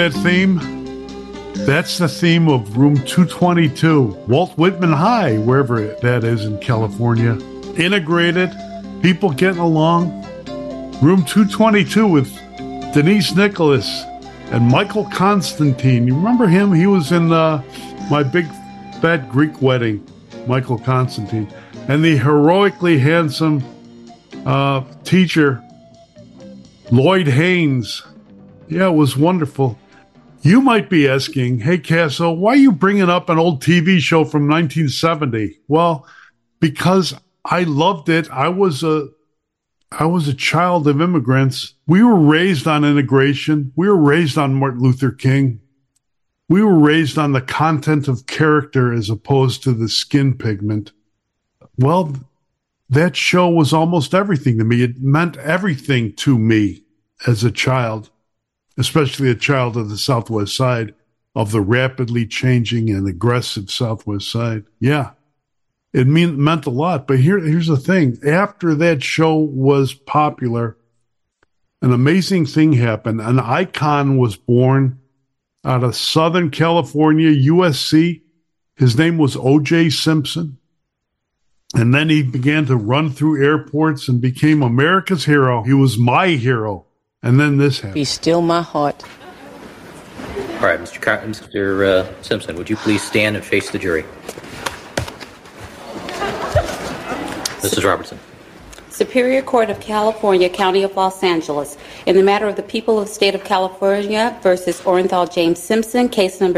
that theme? That's the theme of Room 222, Walt Whitman High, wherever that is in California. Integrated, people getting along. Room 222 with Denise Nicholas and Michael Constantine. You remember him? He was in My Big Fat Greek Wedding, Michael Constantine. And the heroically handsome teacher, Lloyd Haynes. Yeah, it was wonderful. You might be asking, hey, Casso, why are you bringing up an old TV show from 1970? Well, because I loved it. I was a child of immigrants. We were raised on integration. We were raised on Martin Luther King. We were raised on the content of character as opposed to the skin pigment. Well, that show was almost everything to me. It meant everything to me as a child, especially a child of the Southwest Side, of the rapidly changing and aggressive Southwest Side. Yeah, it meant a lot. But here's the thing. After that show was popular, an amazing thing happened. An icon was born out of Southern California, USC. His name was O.J. Simpson. And then he began to run through airports and became America's hero. He was my hero. And then this happened. Be still my heart. All right, Mr. Simpson, would you please stand and face the jury? Mrs. Robertson. Superior Court of California, County of Los Angeles, in the matter of the people of the state of California versus Orenthal James Simpson, case number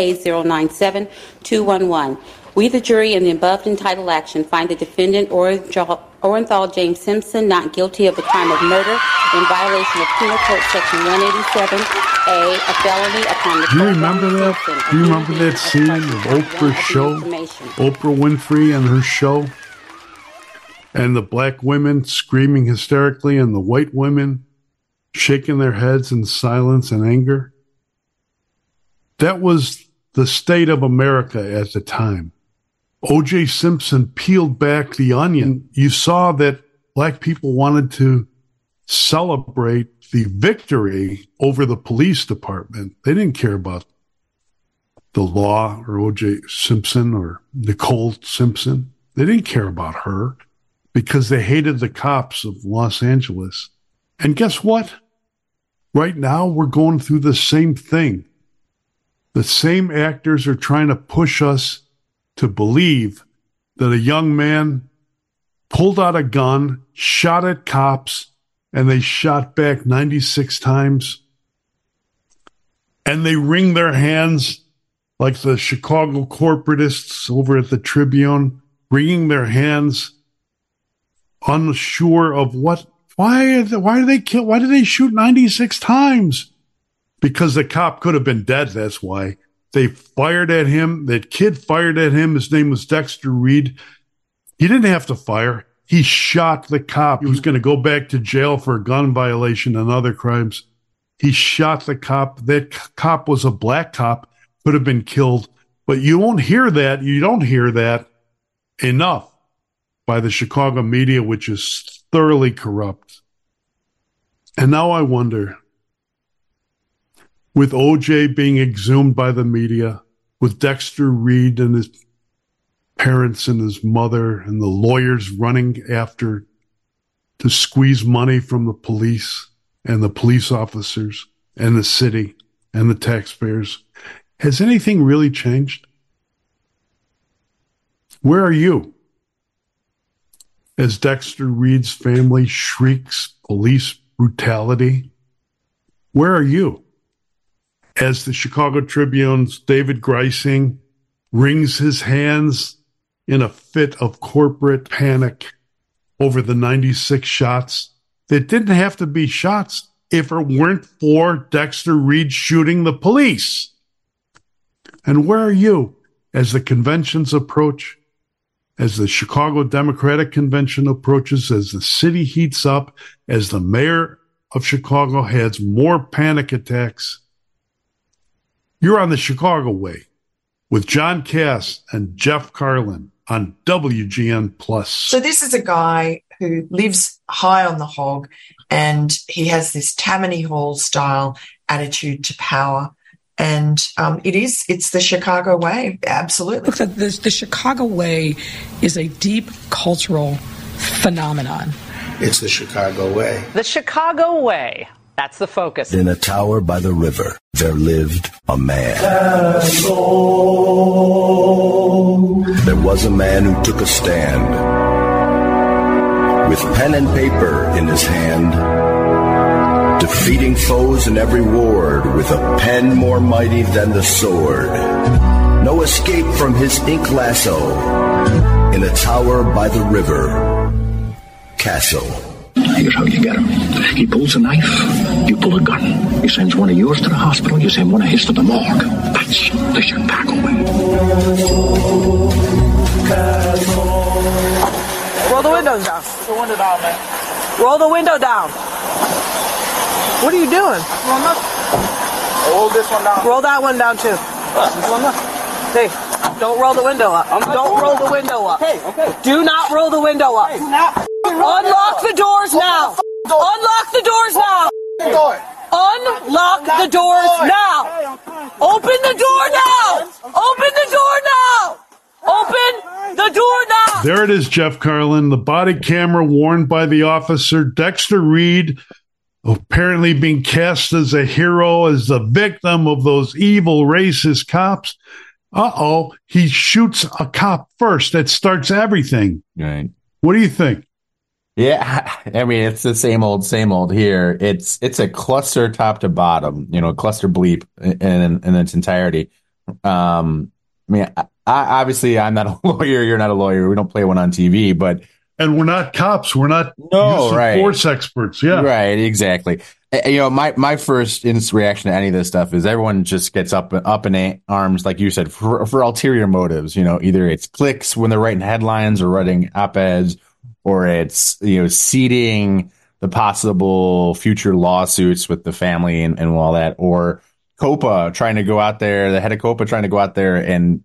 BA097211. We, the jury, in the above entitled action, find the defendant, Orenthal James Simpson, not guilty of the crime of murder in violation of Penal Code Section 187A, a felony upon the... Do you remember that? Do you remember that scene of Oprah's show? Oprah Winfrey and her show? And the black women screaming hysterically and the white women shaking their heads in silence and anger? That was the state of America at the time. O.J. Simpson peeled back the onion. You saw that black people wanted to celebrate the victory over the police department. They didn't care about the law or O.J. Simpson or Nicole Simpson. They didn't care about her because they hated the cops of Los Angeles. And guess what? Right now, we're going through the same thing. The same actors are trying to push us to believe that a young man pulled out a gun, shot at cops, and they shot back 96 times. And they wring their hands like the Chicago corporatists over at the Tribune, wringing their hands, unsure of what. Why did they kill? Why did they shoot 96 times? Because the cop could have been dead. That's why. They fired at him. That kid fired at him. His name was Dexter Reed. He didn't have to fire. He shot the cop. He was going to go back to jail for a gun violation and other crimes. He shot the cop. That cop was a black cop, could have been killed. But you won't hear that. You don't hear that enough by the Chicago media, which is thoroughly corrupt. And now I wonder, with O.J. being exhumed by the media, with Dexter Reed and his parents and his mother and the lawyers running after to squeeze money from the police and the police officers and the city and the taxpayers, has anything really changed? Where are you? As Dexter Reed's family shrieks police brutality, where are you? As the Chicago Tribune's David Greising wrings his hands in a fit of corporate panic over the 96 shots that didn't have to be shots if it weren't for Dexter Reed shooting the police. And where are you as the conventions approach, as the Chicago Democratic Convention approaches, as the city heats up, as the mayor of Chicago has more panic attacks? You're on the Chicago Way with John Cass and Jeff Carlin on WGN+. So this is a guy who lives high on the hog, and he has this Tammany Hall style attitude to power. And it's the Chicago way. Absolutely. Look, the Chicago way is a deep cultural phenomenon. It's the Chicago way. The Chicago way. That's the focus. In a tower by the river, there lived a man. There was a man who took a stand with pen and paper in his hand, defeating foes in every ward with a pen more mighty than the sword. No escape from his ink lasso in a tower by the river, Castle. Here's how you get him. He pulls a knife, you pull a gun. He sends one of yours to the hospital, you send one of his to the morgue. That's the Chicago way. Roll the windows down. Roll the window down, man. Roll the window down. What are you doing? Roll this one down. Roll that one down, too. This one down. Hey, don't roll the window up. Don't roll the window up. Okay. Do not roll the window up. Hey, unlock the doors now. Unlock the doors now. Unlock the doors now. Open the door now. Open the door now. Open the door now. There it is, Jeff Carlin. The body camera worn by the officer, Dexter Reed, apparently being cast as a hero, as the victim of those evil racist cops. He shoots a cop first. That starts everything. Right. What do you think? Yeah, I mean, it's the same old here. It's a cluster top to bottom, cluster bleep in its entirety. I mean, I obviously I'm not a lawyer. You're not a lawyer. We don't play one on TV, but. And we're not cops. We're not force experts. Yeah. Right. Exactly. My first reaction to any of this stuff is everyone just gets up in arms, like you said, for ulterior motives. Either it's clicks when they're writing headlines or writing op-eds, or it's, seeding the possible future lawsuits with the family and all that, or COPA trying to go out there, the head of COPA trying to go out there and,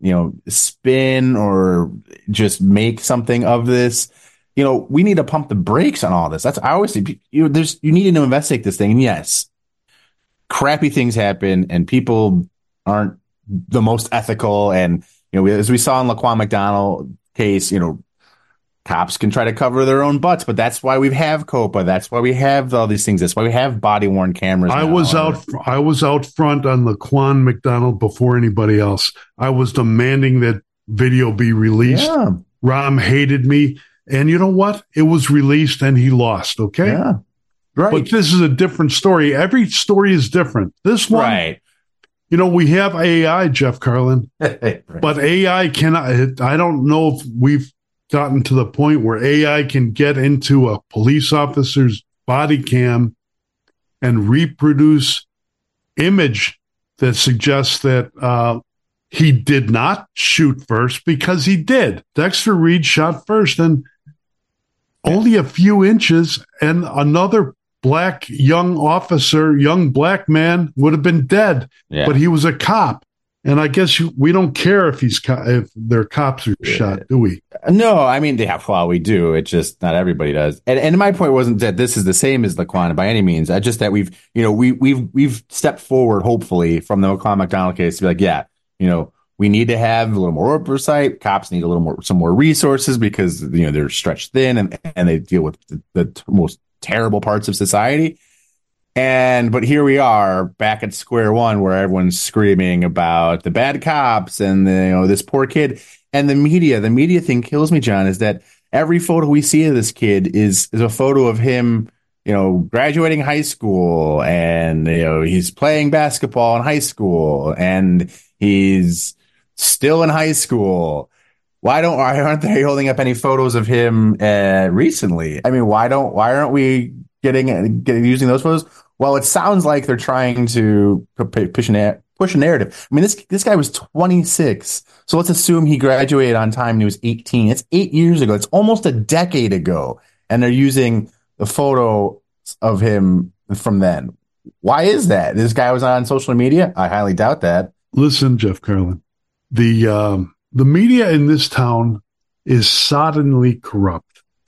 spin or just make something of this. We need to pump the brakes on all this. I always say, you need to investigate this thing. And yes, crappy things happen and people aren't the most ethical. And, as we saw in Laquan McDonald case, cops can try to cover their own butts, but that's why we have COPA. That's why we have all these things. That's why we have body worn cameras. I was out front on Laquan McDonald before anybody else. I was demanding that video be released. Yeah. Rahm hated me. And you know what? It was released and he lost, okay? Yeah. Right. But this is a different story. Every story is different. This one, right. We have AI, Jeff Carlin, right. But AI cannot, I don't know if we've gotten to the point where AI can get into a police officer's body cam and reproduce image that suggests that he did not shoot first, because he did. Dexter Reed shot first and only a few inches, and another black young black man would have been dead. Yeah. But he was a cop. And I guess we don't care if their cops are shot, do we? No, I mean, we do. It's just not everybody does. And my point wasn't that this is the same as Laquan by any means. Just that we've stepped forward, hopefully, from the Laquan McDonald case to be like, we need to have a little more oversight. Cops need some more resources because they're stretched thin and they deal with the most terrible parts of society. But here we are back at square one, where everyone's screaming about the bad cops and this poor kid. And the media thing kills me, John, is that every photo we see of this kid is a photo of him, graduating high school, and he's playing basketball in high school, and he's still in high school. Why aren't they holding up any photos of him recently? I mean, why aren't we using those photos? Well, it sounds like they're trying to push a narrative. I mean, this guy was 26, so let's assume he graduated on time and he was 18. It's 8 years ago. It's almost a decade ago, and they're using the photo of him from then. Why is that? This guy was on social media? I highly doubt that. Listen, Jeff Carlin, the media in this town is soddenly corrupt.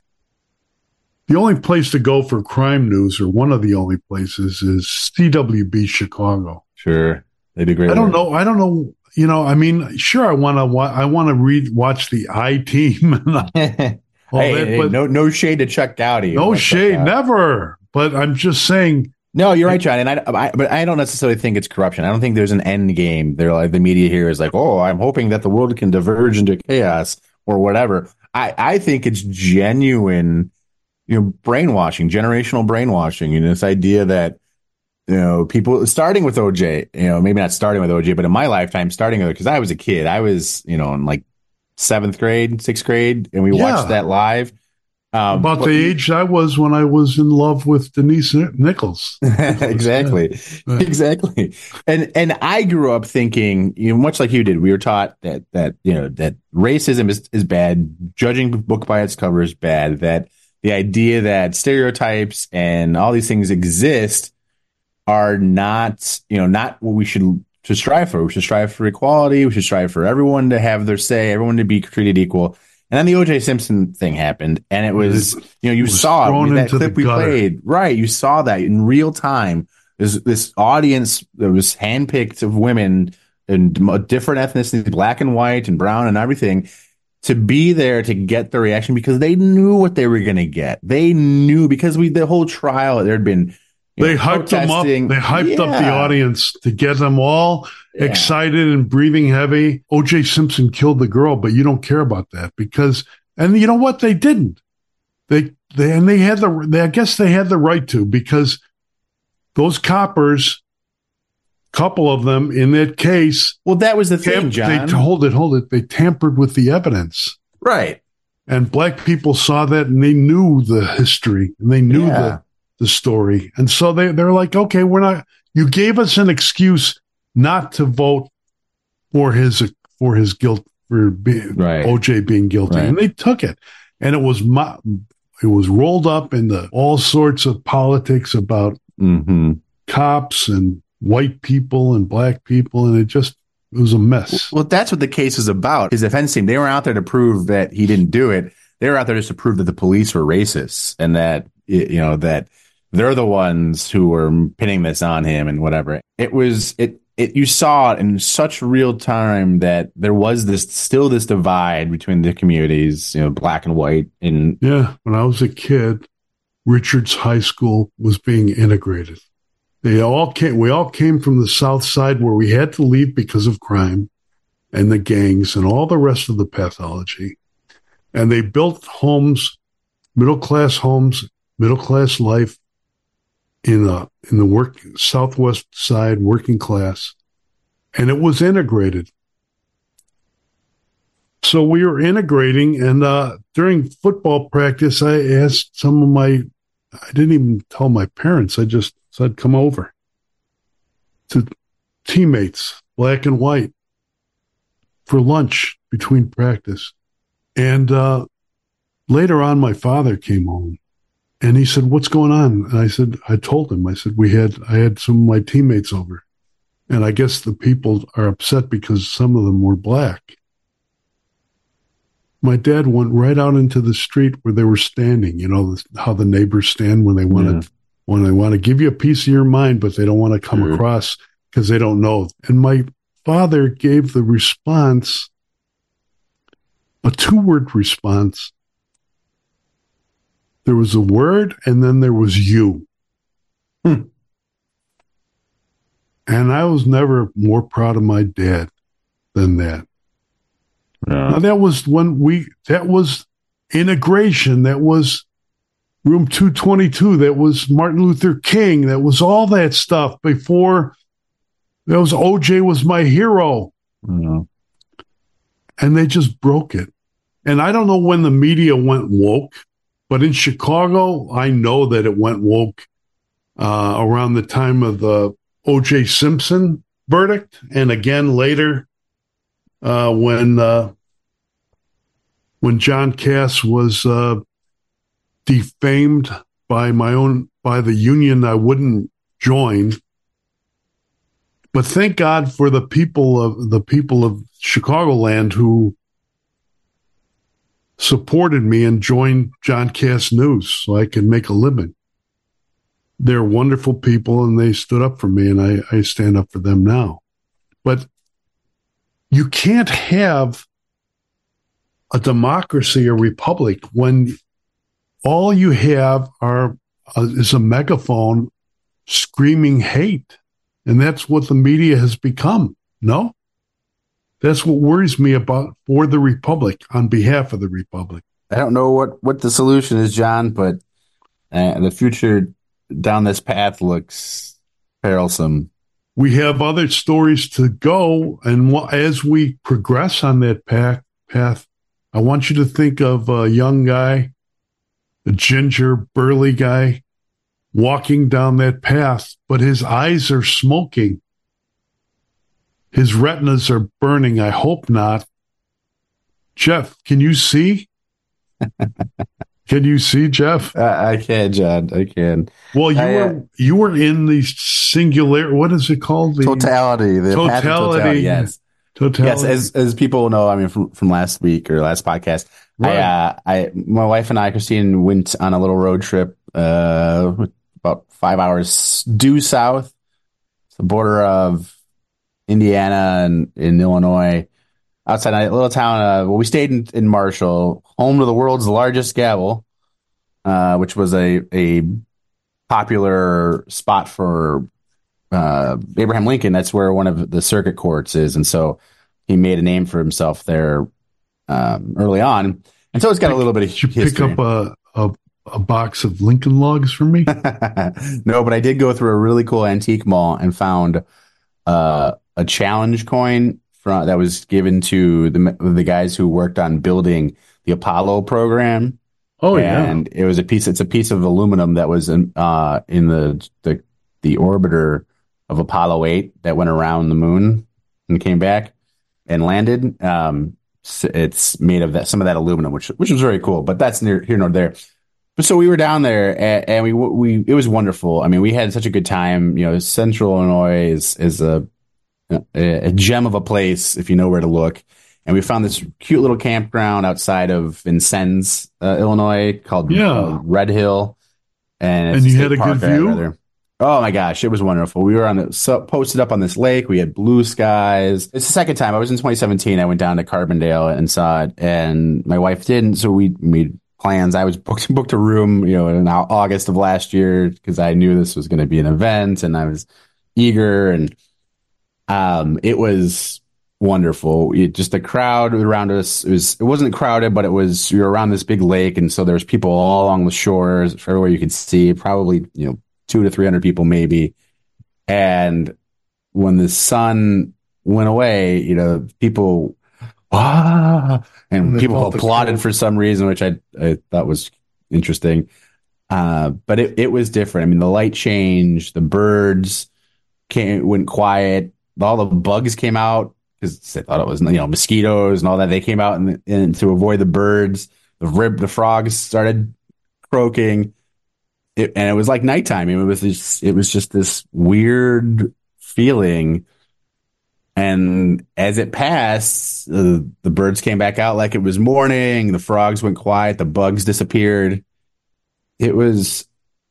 The only place to go for crime news, or one of the only places, is CWB Chicago. Sure. They'd be great. I don't know. You know, I mean, sure, I want to watch the I-Team and but no shade to Chuck Goudie. No shade, never. But I'm just saying. No, you're right, John. And but I don't necessarily think it's corruption. I don't think there's an end game. They're like, the media here is like, oh, I'm hoping that the world can diverge into chaos or whatever. I think it's genuine, brainwashing, generational brainwashing. This idea that, people starting with OJ, maybe not starting with OJ, but in my lifetime, starting with, because I was a kid, I was, in like 7th grade, 6th grade, and we watched that live. About the age I was when I was in love with Denise Nichols. Exactly. Yeah. Exactly. And I grew up thinking, much like you did, we were taught that racism is bad, judging a book by its cover is bad, that the idea that stereotypes and all these things exist are not what we should strive for. We should strive for equality. We should strive for everyone to have their say, everyone to be treated equal. And then the O.J. Simpson thing happened, and it was, you saw that clip we played, right? You saw that in real time. There's this audience that was handpicked of women and different ethnicities, black and white and brown and everything, to be there to get the reaction because they knew what they were going to get. They knew because the whole trial, there had been. They hyped them up. They hyped up the audience to get them all excited and breathing heavy. O.J. Simpson killed the girl, but you don't care about that because, and you know what? They didn't. I guess they had the right to, because those coppers, couple of them in that case. Well, that was the thing, John. Hold it. They tampered with the evidence. Right. And black people saw that and they knew the history and they knew the story. And so they're like, okay, you gave us an excuse not to vote for his guilt, for OJ being guilty. Right. And they took it. And it was rolled up into all sorts of politics about cops and white people and black people. And it was a mess. Well, that's what the case is about. His defense team, they were out there to prove that he didn't do it. They were out there just to prove that the police were racist and that, that they're the ones who were pinning this on him and whatever. You saw it in such real time that there was this divide between the communities, black and white. And when I was a kid, Richards High School was being integrated. We all came from the South Side, where we had to leave because of crime and the gangs and all the rest of the pathology. And they built homes, middle-class life, in the Southwest Side, working class, and it was integrated. So we were integrating, and during football practice, I asked I didn't even tell my parents. I just said, come over, to teammates, black and white, for lunch between practice. And later on, my father came home. And he said, what's going on? And I told him, I had some of my teammates over. And I guess the people are upset because some of them were black. My dad went right out into the street where they were standing. How the neighbors stand when they want to give you a piece of your mind, but they don't want to come across because they don't know. And my father gave the response, a 2-word response. There was a word, and then there was you. And I was never more proud of my dad than that. Yeah. Now, that was integration. That was Room 222. That was Martin Luther King. That was all that stuff before. That was OJ was my hero. And they just broke it. And I don't know when the media went woke. But in Chicago, I know that it went woke around the time of the O.J. Simpson verdict, and again later when John Kass was defamed by the union I wouldn't join. But thank God for the people of Chicagoland who supported me and joined John Kass News so I could make a living. They're wonderful people, and they stood up for me, and I stand up for them now. But you can't have a democracy or republic when all you have is a megaphone screaming hate. And that's what the media has become. No? That's what worries me about for the republic, on behalf of the republic. I don't know what the solution is, John, but the future down this path looks perilsome. We have other stories to go, and as we progress on that path, I want you to think of a young guy, a ginger, burly guy, walking down that path, but his eyes are smoking. His retinas are burning. I hope not. Jeff, can you see? Can you see, Jeff? I can, John. I can. Well, you were in the singular. What is it called? The totality. The totality. Yes. Totality. Yes. As people know, I mean, from last week or last podcast, right. My wife and I, Christine, went on a little road trip, about 5 hours due south, the border of Indiana and in Illinois, outside a little town. We stayed in Marshall, home to the world's largest gavel, which was a popular spot for Abraham Lincoln. That's where one of the circuit courts is, and so he made a name for himself there early on. And so it's got a little bit of history. Did you pick up a box of Lincoln logs for me? No, but I did go through a really cool antique mall and found a challenge coin that was given to the guys who worked on building the Apollo program. Oh, and it was it's a piece of aluminum that was in the orbiter of Apollo 8 that went around the moon and came back and landed. It's made of some of that aluminum, which was very cool, but that's here nor there. But so we were down there, and it was wonderful. I mean, we had such a good time. You know, Central Illinois is a gem of a place if you know where to look. And we found this cute little campground outside of Vincennes, Illinois, called Red Hill. And you had a good view? Oh my gosh, it was wonderful. We were posted up on this lake. We had blue skies. It's the second time. I was in 2017. I went down to Carbondale and saw it, and my wife didn't. So we made plans. I was booked a room, in August of last year because I knew this was going to be an event, and I was eager. And it was wonderful. Just the crowd around us. It wasn't crowded, but you're around this big lake, and so there's people all along the shores everywhere you could see. Probably 200 to 300 people maybe. And when the sun went away, people and people applauded for some reason, which I thought was interesting. But it was different. I mean, the light changed, the birds went quiet, all the bugs came out because they thought it was mosquitoes and all that. They came out and to avoid the birds. The frogs started croaking. And it was like nighttime. I mean, it was just this weird feeling. And as it passed, the birds came back out like it was morning. The frogs went quiet. The bugs disappeared. It was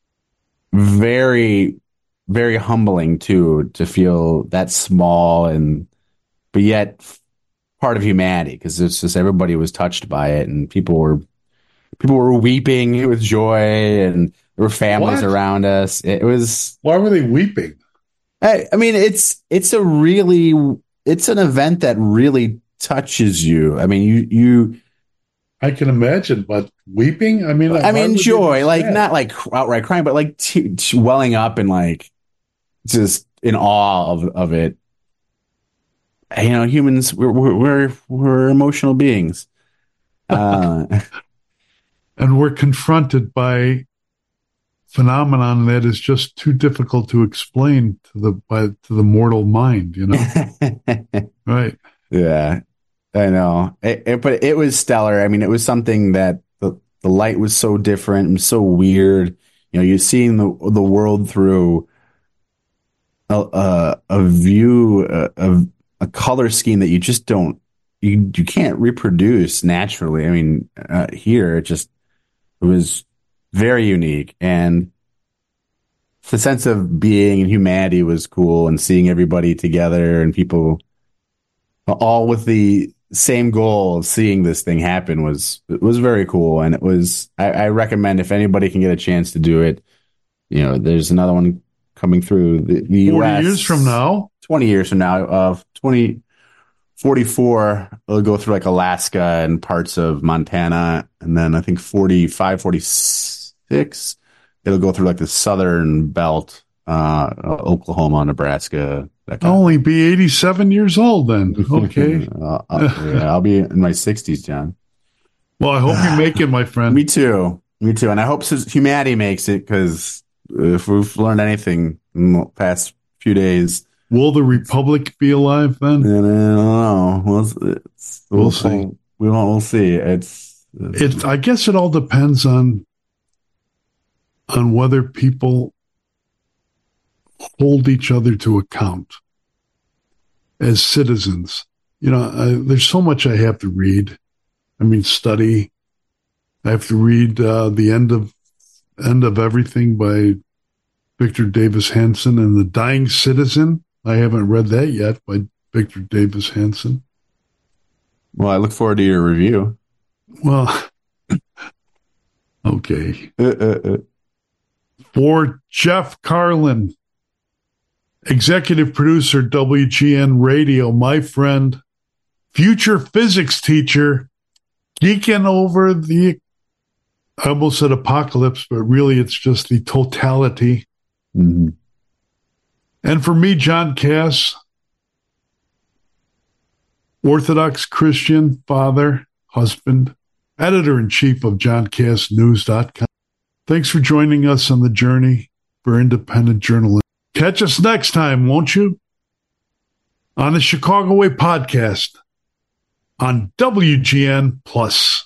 very, very humbling to feel that small but yet part of humanity, because it's just everybody was touched by it, and people were weeping with joy, and there were families around us. It was. Why were they weeping? I mean, it's an event that really touches you. I mean, I can imagine, but weeping. I mean, joy, like not like outright crying, but like welling up and like just in awe of it. Humans, we're emotional beings, and we're confronted by phenomenon that is just too difficult to explain to the mortal mind, Right. Yeah, I know. But it was stellar. I mean, it was something that the light was so different and so weird. You're seeing the world through a view of a color scheme that you just you can't reproduce naturally. I mean, here it was very unique, and the sense of being and humanity was cool, and seeing everybody together and people all with the same goal of seeing this thing happen was very cool. And it was, I recommend if anybody can get a chance to do it, there's another one coming through the 40 US. years from now. 20 years from now, 2044, it'll go through like Alaska and parts of Montana. And then I think 45, 46, it'll go through like the southern belt, Oklahoma, Nebraska. I'll only be 87 years old then. Okay. I'll be in my 60s, John. Well, I hope you make it, my friend. Me too. And I hope humanity makes it, because if we've learned anything in the past few days, will the Republic be alive then? I don't know. We'll see. We'll see. I guess it all depends on whether people hold each other to account as citizens. There's so much I have to read. Study. I have to read The End of Everything by Victor Davis Hanson, and The Dying Citizen. I haven't read that yet by Victor Davis Hanson. Well, I look forward to your review. Well, okay. For Jeff Carlin, executive producer, WGN Radio, my friend, future physics teacher, geeking over I almost said apocalypse, but really it's just the totality. Mm-hmm. And for me, John Cass, Orthodox Christian, father, husband, editor-in-chief of JohnCassNews.com. Thanks for joining us on the journey for independent journalism. Catch us next time, won't you? On the Chicago Way podcast on WGN Plus.